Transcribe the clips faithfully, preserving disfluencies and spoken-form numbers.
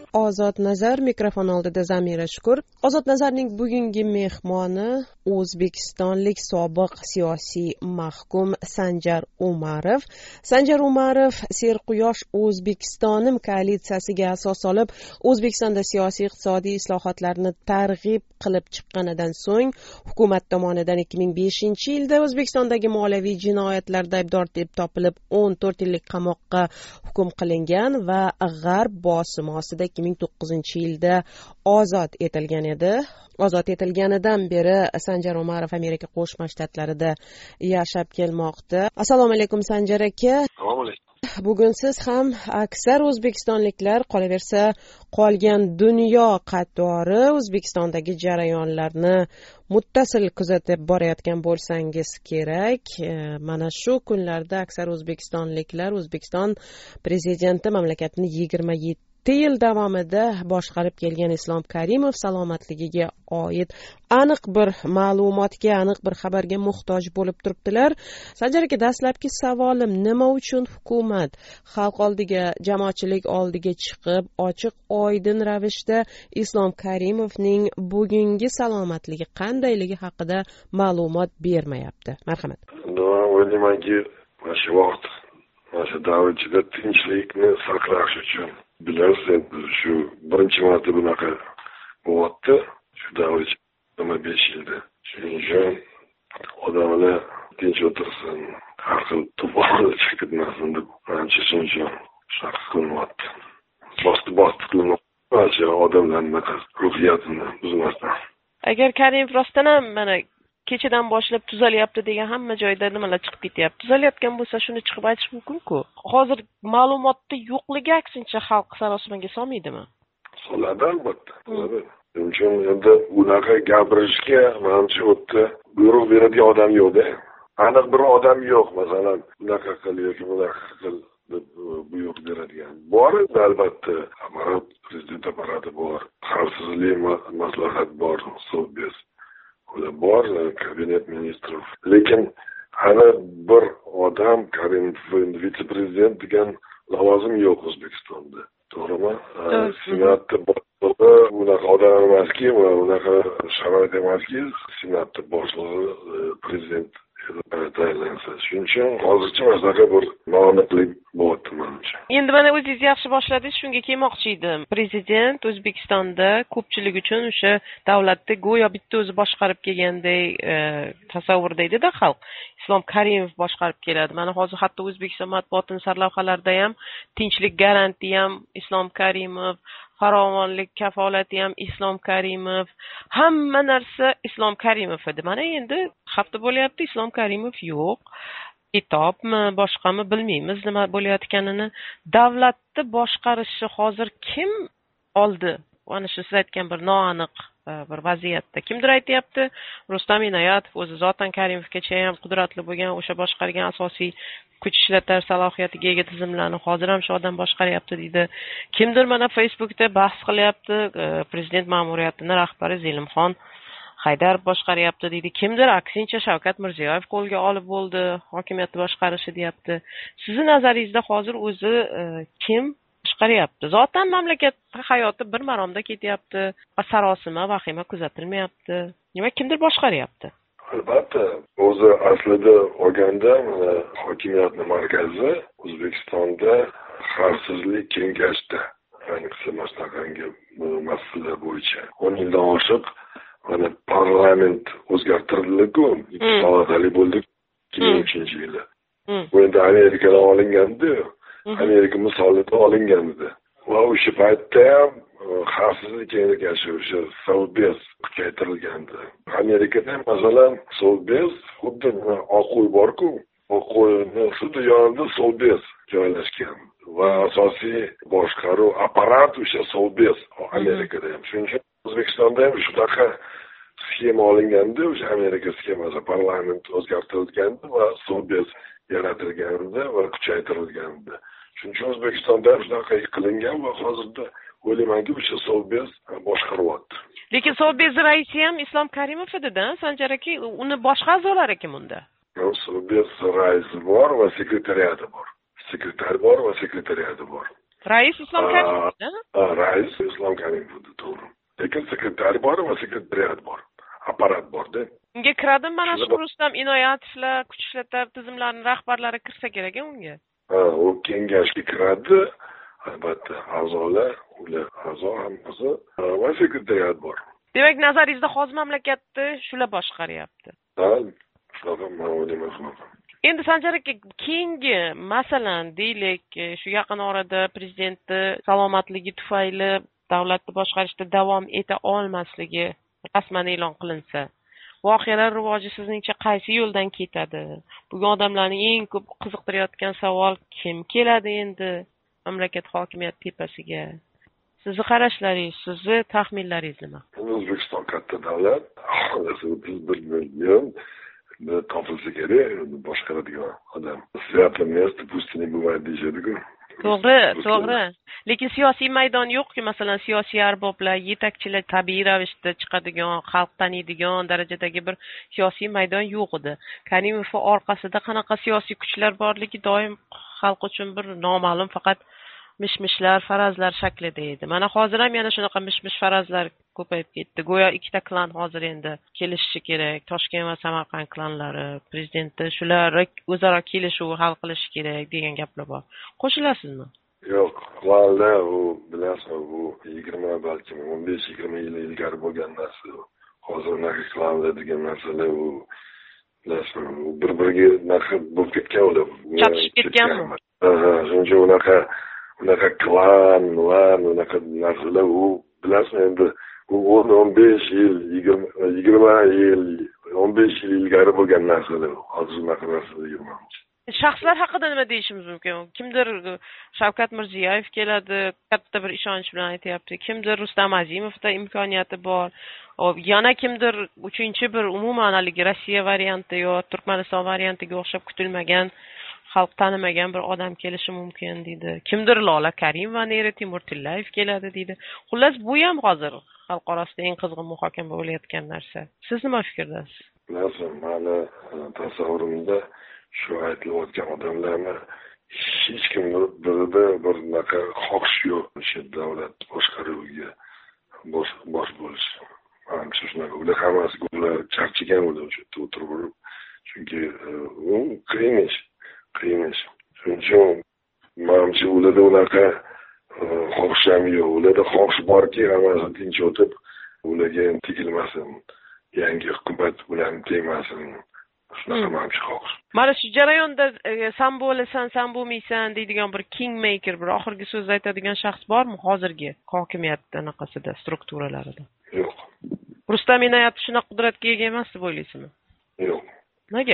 Ozod Nazar, mikrofon oldida Zamira Shukur. Ozod Nazarning bugungi mehmoni o'zbekistonlik sobiq siyosiy mahkum Sanjar Umarov. Sanjar Umarov Serquyosh O'zbekistonim koalitsiyasiga asos solib, O'zbekistonda siyosiy iqtisodiy islohotlarni targ'ib qilib chiqqanidan so'ng hukumat tomonidan ikki ming beshinchi yilda O'zbekistondagi moliyaviy jinoyatlarda aybdor deb topilib o'n to'rt yillik qamoqqa hukm qilingan va G'arb bosimi ostida ikki ming to'qqizinchi yilda ozod etilgan edi. Ozod etilganidan beri Sanjar Umarov Amerika Qo'shma Shtatlarida yashab kelmoqda. Assalomu alaykum Sanjar aka. Assalomu alaykum. Bugun siz ham aksar o'zbekistonliklar, qolaversa qolgan dunyo qatori O'zbekistondagi jarayonlarni muttasil kuzatib borayotgan bo'lsangiz kerak. Mana shu kunlarda aksar o'zbekistonliklar O'zbekiston prezidenti mamlakatni yigirma yetti yil davomida boshqarib kelgan Islom Karimov salomatligiga oid aniq bir ma'lumotga, aniq bir xabarga muhtoj bo'lib turibdilar. Sanjar aka, dastlabki savolim, nima uchun hukumat xalq oldiga, jamoatchilik oldiga chiqib, ochiq oydin ravishda Islom Karimovning bugungi salomatligi qandayligi haqida ma'lumot bermayapti? Marhamat. O'ylaymanki, mana shu vaqt, mana shu davr ichida tinchlikni saqlash uchun bilarsiz, shu birinchi marta bunaqa bo'lyapti, shu davr ichida besh yilda. Shuning uchun odamlar tinch o'tirsin, har xil to'polonlar chiqitmasin deb ancha shuncha shunaqa qilinyapti. Bosti-bosti qilinmoqda, odamlarning ruhiyatini buzmasdan. Agar Karimov rostdan ham mana kechadan boshlab tuzalyapti degan hamma joyda nimalar chiqib ketyapti. Tuzalayotgan bo'lsa shuni chiqib aytish mumkin-ku. Hozir ma'lumotda yo'qligi aksincha xalq sarosimaga solmaydimi? Soladi albatta. Shuning uchun endi unaqa gapirishga menimcha o'tda buyruq beradigan odam yo'q-da. Aniq bir odam yo'q, masalan, unaqa qil yoki bunaqa qil deb buyruq beradigan. Bor albatta, apparat, prezident apparati bor, xavfsizlik maslahat bor, Совбез bor, kabinet ministrov. Lekin hali bir odam Karimov vitse-prezident degan lavozim yo'q O'zbekistonda. To'g'rimi? Senatda boshlig'i unaqa odam emaski, unaqa sharoit emaski, senatda boshlig'i prezident tayinlansa. Shuning uchun hozircha masalan bir noaniqlik bo'lyapti menimcha. Endi mana o'zingiz yaxshi boshladingiz, shunga kelmoqchi edim. Prezident O'zbekistonda ko'pchilik uchun o'sha davlatda go'yo bitta o'zi boshqarib kelganday tasavvurda edi-da xalq. Islom Karimov boshqarib keladi. Mana hozir hatto O'zbekiston matbuotining sarlavhalarida ham tinchlik garanti ham Islom Karimov, farovonlik kafolati ham Islom Karimov, hamma narsa Islom Karimov edi. Mana endi hafta bo'lyapti, Islom Karimov yo'q. Kitobmi, boshqami bilmaymiz nima bo'layotganini. Davlatni boshqarishi hozir kim oldi? Ana shu siz aytgan bir noaniq bir vaziyatda. Kimdir aytayapti, Rustam Inoyatov o'zi zotan Karimovgacha ham qudratli bo'lgan, o'sha boshqargan asosiy kuch ishlatar salohiyatiga ega tizimlarni hozir ham shu odam boshqaryapti deydi. Kimdir mana Facebookda bahs qilyapti, prezident ma'muriyatining rahbari Zelimxon Haydarov boshqaryapti deydi. Kimdir aksincha Shavkat Mirziyoyev qo'lga olib bo'ldi, hokimiyatni boshqarishi deyapti. Sizning nazaringizda hozir o'zi kim boshqaryapti? Zotan mamlakat hayoti bir maromda ketyapti, sarosima, vahima kuzatilmayapti. Nima kimdir boshqaryapti? Albatta, o'zi aslida olganda hokimiyatning markazi O'zbekistonda xavfsizlik kengashida, ayniqsa maslahatga masalalar bo'yicha o'n yildan oshiq mana parlament o'zgartirildi-ku, ikki palatali bo'ldi ikki ming uchinchi yilda. Bu endi Amerikadan olingandi, Amerika misolida olingandi. Va o'sha paytda ham xavfsizlik kengashi o'sha Совбез kuchaytirilgandi. Amerikada ham masalan Совбез xuddi Oq uy bor-ku, Oq uyning xuddi yonida Совбез joylashgan va asosiy boshqaruv apparat o'sha Совбез Amerikada ham. Shuning uchun O'zbekistonda ham shunaqa sxema olinganda, o'sha Amerika sxemasi, parlament o'zgartirilgandi va Совбез yaratilgandi va kuchaytirilgandi. Shuning uchun O'zbekistonda ham shunaqa qilingan va hozirda o'ylaymanki o'sha Совбез boshqaryapti. Lekin Совбез raisi ham Islom Karimov edi-da, Sanjar aka, uni boshqa a'zolari kim unda? Совбез raisi bor va sekretariati bor. Sekretar bor va sekretariati bor. Rais Islom Karimov. Rais Islom Karimov, to'g'ri. Lekin sekretari bor va sekretariat bor. Apparat bor-da. Unga kiradimi mana shu Rustam Inoyatovlar, kuch ishlatma tizimlarining rahbarlari kirsa kerak unga. Ha, u kengashga kiradi. Albatta, a'zolar, ular a'zo hammasi va sekretariat bor. Demak, nazaringizda hozir mamlakatni shular boshqaryapti. Ha, shunaqa ma'lum emas. Endi Sanjar aka, keyingi masalan, deylik, shu yaqin orada prezidentni salomatligi tufayli davlatni boshqarishda davom eta olmasligi rasman e'lon qilinsa, voqealar rivoji sizningcha qaysi yo'ldan ketadi? Bugun odamlarning eng ko'p qiziqtirayotgan savol, kim keladi endi mamlakat hokimiyat tepasiga? Sizni qarashlaringiz, sizni taxminlaringiz nima? O'zbekiston katta davlat, biz bir million topilsa kerak, boshqaradigan odam. Свято место пусть не бывает deyishadi-ku. To'g'ri, to'g'ri. Lekin siyosiy maydon yo'q-ku, masalan, siyosiy arboblar, yetakchilar tabiiy ravishda chiqadigan, xalq taniydigan darajadagi bir siyosiy maydon yo'q edi. Karimov orqasida qanaqa siyosiy kuchlar borligi doim xalq uchun bir noma'lum, faqat mish-mishlar, farazlar shaklida edi. Mana hozir ham yana shunaqa mish-mish farazlar ko'payib ketdi. Go'yo ikkita klan hozir endi kelishishi kerak. Toshkent va Samarqand klanlari, prezidentni shular o'zaro kelishuv hal qilishi kerak degan gaplar bor. Qo'shilasizmi? Yo'q, klanlar u bilasizmi, bu yigirma balki o'n besh yigirma yil ilgari bo'lgan narsa. Hozir unaqa klanlar degan narsalar u bilasizmi, bir-biriga narxa bo'lib ketgan ular. Chaqishib ketganmi? Ha, shuncha unaqa unaqa klan, klan, unaqa narsalar u bilasizmi endi u o'n besh yil, yigirma yil, o'n besh yil ilgari bo'lgan narsalar. Hozir unaqa narsalar yo'q. Shaxslar haqida nima deyishimiz mumkin? Kimdir Shavkat Mirziyoyev keladi, katta bir ishonch bilan aytayapti. Kimdir Rustam Azimovda imkoniyati bor. Yana kimdir uchinchi bir umuman haligi Rossiya varianti yo Turkmaniston variantiga o'xshab kutilmagan, xalq tanimagan bir odam kelishi mumkin deydi. Kimdir Lola Karimova neri Timur Tillayev keladi deydi. Xullas, bu ham hozir xalq orasida eng qizg'in muhokama bo'layotgan narsa. Siz nima fikrdasiz? Bilasizmi, meni tasavvurimda shu aytilayotgan odamlarni hech kimni birida bir naqa xohish yo'q, o'sha davlat boshqaruviga bosh bosh bo'lish. Menimcha shunaqa, ular hammasi ular charchagan ular o'sha o'tirib, chunki u qiyin ish, qiyin ish. Shuning uchun menimcha ularda unaqa xohish ham yo'q. Ularda xohish borki, hammasi tinch o'tib, ularga tegilmasin, yangi hukumat ularni tegmasin. Shunaqa menimcha xohish. Mana shu jarayonda san bo'lasan, san bo'lmaysan deydigan bir kingmaker, bir oxirgi so'z aytadigan shaxs bormi hozirgi hokimiyat anaqasida, strukturalarida? Yo'q. Rustam Inoyatov shunaqa qudratga ega emas deb o'ylaysizmi? Yo'q. Nega?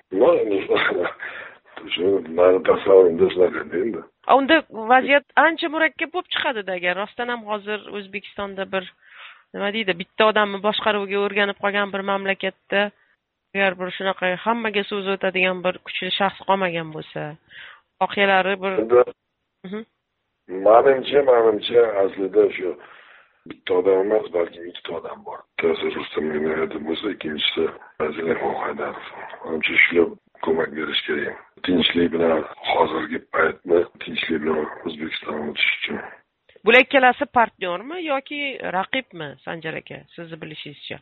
Shu meni tasavvurimda shunaqa endi. Unda vaziyat ancha murakkab bo'lib chiqadi-da, agar rostdan ham hozir O'zbekistonda bir nima deydi, bitta odamni boshqaruvga o'rganib qolgan bir mamlakatda agar bir shunaqa hammaga so'z o'tadigan bir kuchli shaxs qolmagan bo'lsa, voqealari bir menimcha, menimcha aslida shu bitta odam emas, balki ikkita odam bor. Bittasi Rustam Inoyatov bo'lsa, ikkinchisi Azizxon Haydarov. Menimcha shular ko'mak berish kerak. Tinchlik bilan hozirgi paytni tinchlik bilan O'zbekiston o'tish uchun. Bular ikkalasi partnyormi yoki raqibmi, Sanjar aka, sizni bilishingizcha?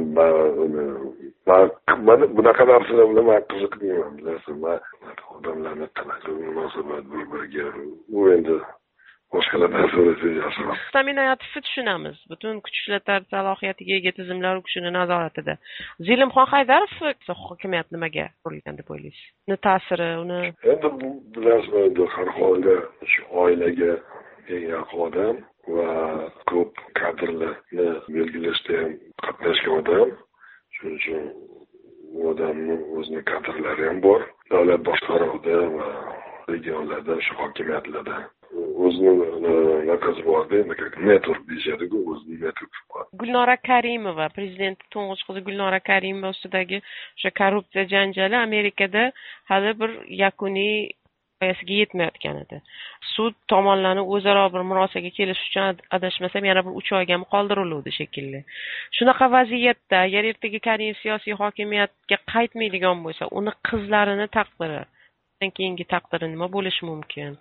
Mana bunaqa narsalar bilan men qiziqmayman, bilasizmi? Odamlarni qanaqa munosabat bir-biriga u endi boshqalardan so'raysiz. Rustam Inoyatovni tushunamiz. Butun kuch ishlatma salohiyatiga ega tizimlar kuchini nazoratida. Zelimxon Haydarov hokimiyat nimaga qurilgan deb o'ylaysiz? Uni ta'siri, uni endi bilasizmi, har holda shu oilaga eng yaqin odam va ko'p kadrlarni belgilashda ham qatnashgan odam. Shuning uchun u odamning o'zini kadrlari ham bor. Davlat boshqaruvida va regionlarda, shu hokimiyatlarda o'zining naqasi borda, network deyishadi-ku, o'zining network bor. Gulnora Karimova, prezident to'ng'ich qizi Gulnora Karimova ustidagi o'sha korrupsiya janjali Amerikada hali bir yakuniy voqeasiga yetmayotgan edi. Sud tomonlarni o'zaro bir murosaga kelish uchun adashmasam yana bir uch oyga qoldirildi shekilli. Shunaqa vaziyatda agar ertaga Karimov siyosiy hokimiyatga qaytmaydigan bo'lsa, uni qizlarini taqdiri, undan keyingi taqdiri nima bo'lishi mumkin?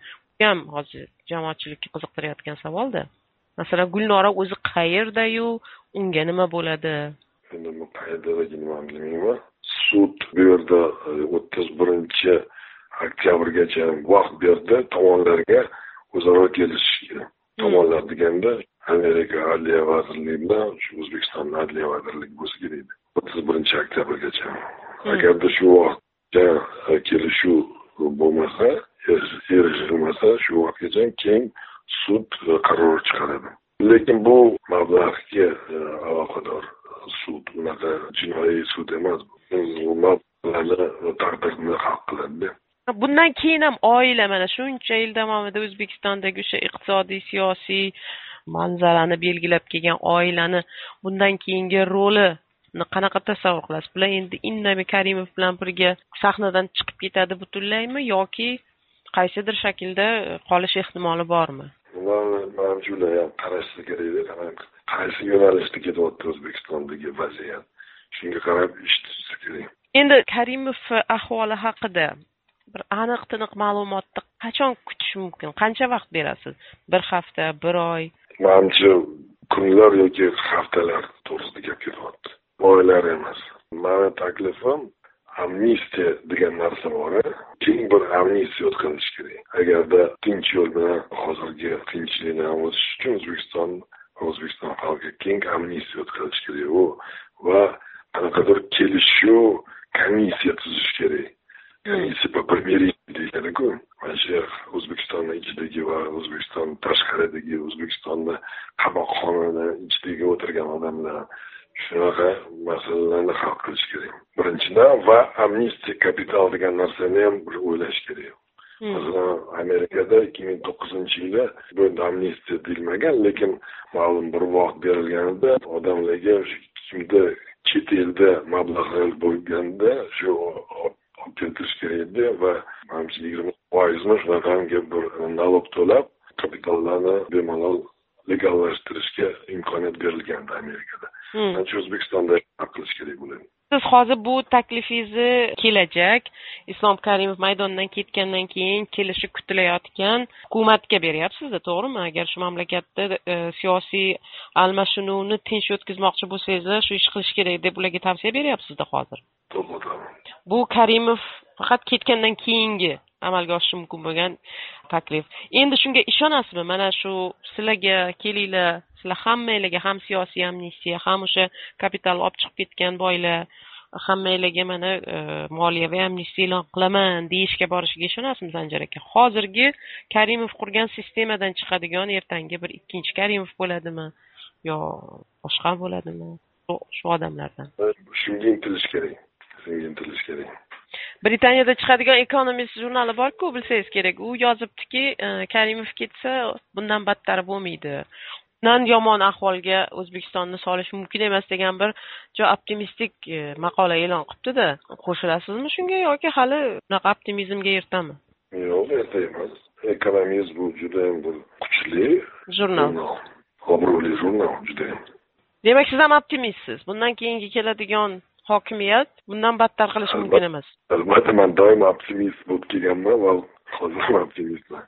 ham hozir jamoatchilikka qiziqtirayotgan savolda. Masalan, Gulnora o'zi qayerda-yu, unga nima bo'ladi? Endi bu qayerdaligini men bilmayman. Sud bu yerda o'ttiz birinchi oktyabrgacha vaqt berdi tomonlarga o'zaro kelishishga. Tomonlar deganda Amerika Adliya vazirligi bilan shu O'zbekiston Adliya vazirligi bo'lsa kerak. o'ttiz birinchi oktyabrgacha. Agarda shu vaqtda kelishuv bo'lmasa, erishilmasa, shu vaqtgacha keyin sud qaror chiqaradi. Lekin bu mablag'ga aloqador sud, unaqa jinoiy sud emas. Bu mablag'ni taqdirini hal qiladi. Bundan keyin ham oila mana shuncha yil davomida O'zbekistondagi o'sha iqtisodiy, siyosiy manzarani belgilab kelgan oilani bundan keyingi roli qanaqa tasavvur qilasiz? Bular endi Innami Karimov bilan birga sahnadan chiqib ketadi butunlaymi yoki qaysidir shaklda qolish ehtimoli bormi? Mana shunday ham qarashsa kerak. Qaysi yo'nalishda ketyapti O'zbekistondagi vaziyat? Shunga qarab ish tuzsa kerak. Endi Karimov ahvoli haqida bir aniq-tiniq ma'lumotni qachon kutish mumkin? Qancha vaqt berasiz? Bir hafta, bir oy? Menimcha kunlar yoki haftalar to'g'risida gap ketyapti. Oylar emas. Meni taklifim amnistiya degan narsa bor. Keng bir amnistiya o'tkazilishi kerak. Agarda tinch yo'l bilan hozirgi qiyinchilikni o'tish uchun O'zbekiston O'zbekiston xalqiga keng amnistiya o'tkazilishi kerak. U va qanaqadir kelishuv komissiya tuzish kerak. Komissiya bir deyiladi-ku. Mana shu O'zbekistonning ichidagi va O'zbekiston tashqaridagi, O'zbekistonda qamoqxonada ichidagi o'tirgan odamlar shunaqa masalalarni hal qilish kerak. Birinchidan va amnistiya kapital degan narsani ham bir o'ylash kerak. Masalan, Amerikada ikki ming to'qqizinchi yilda bu amnistiya deyilmagan, lekin ma'lum bir vaqt berilganida odamlarga kimda chet elda mablag'lar bo'lganda shu olib keltirish kerak edi va manimcha yigirma foizmi shunaqangi bir nalog to'lab kapitallarni bemalol legallashtirishga imkoniyat berilgandi Amerikada. Manimcha O'zbekistonda qilish kerak bo'ladi. Siz hozir bu taklifingizni kelajak Islom Karimov maydondan ketgandan keyin kelishi kutilayotgan hukumatga beryapsiz-da, to'g'rimi? Agar shu mamlakatda e, siyosiy almashinuvni tinch o'tkazmoqchi bo'lsangiz, shu ish qilish kerak deb ularga tavsiya beryapsiz-da hozir. To'g'ri. Bu Karimov faqat ketgandan keyingi amalga oshishi mumkin bo'lgan taklif. Endi shunga ishonasizmi? Mana shu sizlarga kelinglar, sizlar hammanglarga ham siyosiy amnistiya, ham o'sha kapital olib chiqib ketgan boylar, hammanglarga mana e, moliyaviy amnistiya e'lon qilaman deyishga borishiga ishonasizmi, Zanjar aka? Hozirgi Karimov qurgan sistemadan chiqadigan ertangi bir ikkinchi Karimov bo'ladimi yo boshqa bo'ladimi? Shu odamlardan. Shunga intilish kerak. Shunga intilish kerak. Britaniyada chiqadigan Economist jurnali bor-ku, bilsangiz kerak. U yozibdiki, Karimov ketsa bundan battari bo'lmaydi. Bundan yomon ahvolga O'zbekistonni solish mumkin emas degan bir jo optimistik maqola e'lon qilibdi-da. Qo'shilasizmi shunga yoki hali bunaqa optimizmga ertami? Yo'q, erta emas. Economist bu juda ham bir kuchli jurnal. Obro'li jurnal juda ham. Demak, siz ham optimistsiz. Bundan keyingi keladigan hokimiyat bundan battar qilishi mumkin emas. Albatta, men doim optimist bo'lib kelganman va hozir ham optimistman.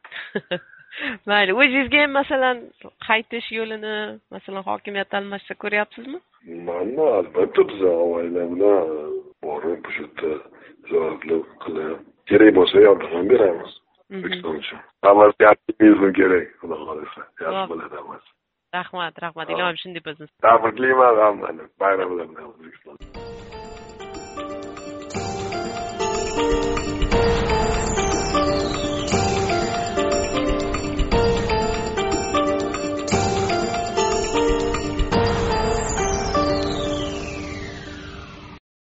Mayli, o'zingizga ham masalan qaytish yo'lini, masalan hokimiyat almashsa ko'ryapsizmi? Mana albatta biz oilalar bilan borib bu yerda ziyoratlar qilib, kerak bo'lsa yordam beramiz. O'zbekiston uchun. Avvalgi optimizm kerak, xudo xolasa. Yaxshi bo'ladi hammasi. Rahmat, rahmat. Ilojim shunday bo'lsin. Tabriklayman hammani bayram bilan O'zbekiston.